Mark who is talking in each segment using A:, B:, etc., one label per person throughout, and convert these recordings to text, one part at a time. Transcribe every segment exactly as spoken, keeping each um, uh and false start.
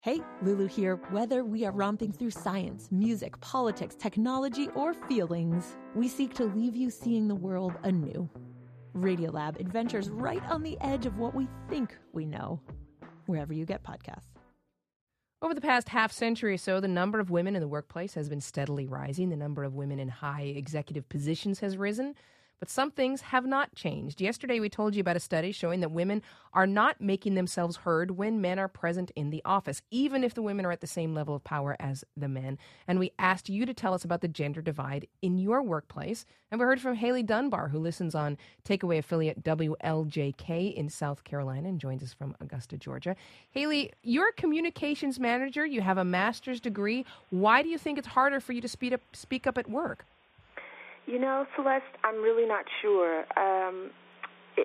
A: Hey, Lulu here. Whether we are romping through science, music, politics, technology, or feelings, we seek to leave you seeing the world anew. Radiolab adventures right on the edge of what we think we know, wherever you get podcasts.
B: Over the past half century or so, the number of women in the workplace has been steadily rising. The number of women in high executive positions has risen. But some things have not changed. Yesterday, we told you about a study showing that women are not making themselves heard when men are present in the office, even if the women are at the same level of power as the men. And we asked you to tell us about the gender divide in your workplace. And we heard from Haley Dunbar, who listens on Takeaway affiliate W L J K in South Carolina and joins us from Augusta, Georgia. Haley, you're a communications manager. You have a master's degree. Why do you think it's harder for you to speak up, speak up at work?
C: You know, Celeste, I'm really not sure. Um, it,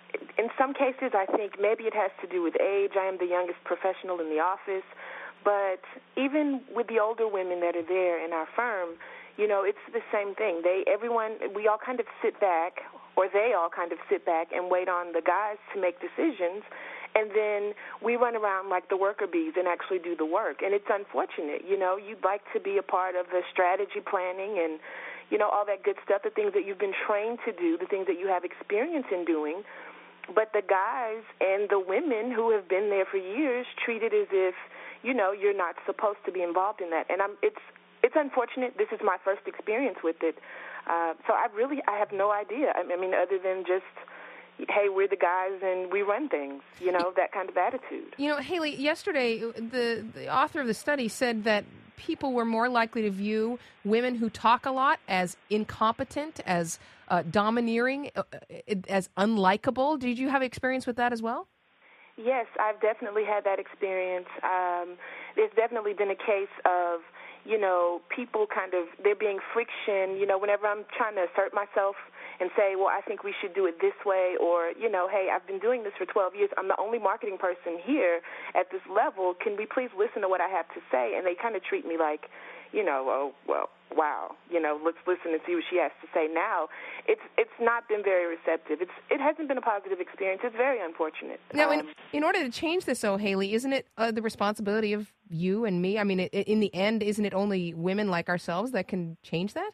C: in some cases, I think maybe it has to do with age. I am the youngest professional in the office. But even with the older women that are there in our firm, you know, it's the same thing. They, everyone, we all kind of sit back, or they all kind of sit back and wait on the guys to make decisions. And then we run around like the worker bees and actually do the work. And it's unfortunate. You know, you'd like to be a part of the strategy planning and, you know, all that good stuff, the things that you've been trained to do, the things that you have experience in doing. But the guys and the women who have been there for years treat it as if, you know, you're not supposed to be involved in that. And I'm, it's it's unfortunate. This is my first experience with it. Uh, so I really, I have no idea. I mean, other than just, hey, we're the guys and we run things, you know, that kind of attitude.
B: You know, Haley, yesterday the, the author of the study said that people were more likely to view women who talk a lot as incompetent, as uh, domineering, uh, as unlikable. Did you have experience with that as well?
C: Yes, I've definitely had that experience. Um, there's definitely been a case of, you know, people kind of, there being friction, you know, whenever I'm trying to assert myself and say, well, I think we should do it this way, or, you know, hey, I've been doing this for twelve years. I'm the only marketing person here at this level. Can we please listen to what I have to say? And they kind of treat me like, you know, oh, well, wow, you know, let's listen and see what she has to say now. It's it's not been very receptive. It's It hasn't been a positive experience. It's very unfortunate.
B: Now,
C: um,
B: in, in order to change this, though, Haley, isn't it uh, the responsibility of you and me? I mean, it, in the end, isn't it only women like ourselves that can change that?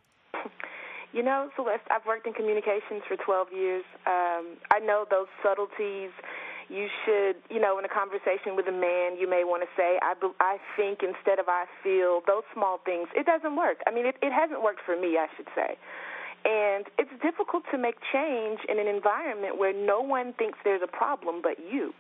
C: You know, Celeste, I've worked in communications for twelve years. Um, I know those subtleties. You should, you know, in a conversation with a man, you may want to say, I, I think instead of I feel, those small things. It doesn't work. I mean, it, it hasn't worked for me, I should say. And it's difficult to make change in an environment where no one thinks there's a problem but you.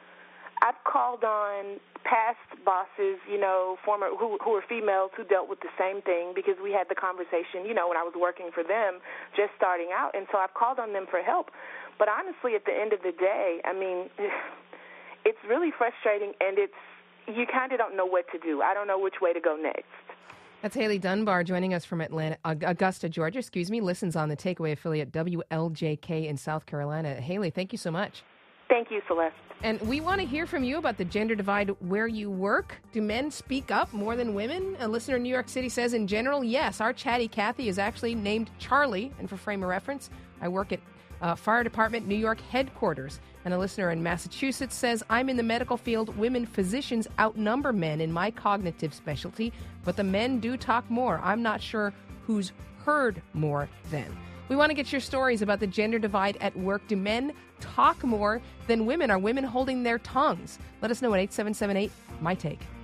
C: I've called on past bosses, you know, former who who were females who dealt with the same thing because we had the conversation, you know, when I was working for them, just starting out. And so I've called on them for help. But honestly, at the end of the day, I mean, it's really frustrating, and it's you kind of don't know what to do. I don't know which way to go next.
B: That's Haley Dunbar joining us from Atlanta, Augusta, Georgia, excuse me, listens on the Takeaway affiliate W L J K in South Carolina. Haley, thank you so much.
C: Thank you, Celeste.
B: And we want to hear from you about the gender divide where you work. Do men speak up more than women? A listener in New York City says, in general, yes. Our chatty Kathy is actually named Charlie. And for frame of reference, I work at uh, Fire Department New York headquarters. And a listener in Massachusetts says, I'm in the medical field. Women physicians outnumber men in my cognitive specialty, but the men do talk more. I'm not sure who's heard more then. We want to get your stories about the gender divide at work. Do men talk more than women? Are women holding their tongues? Let us know at eight seven seven eight, M Y Take.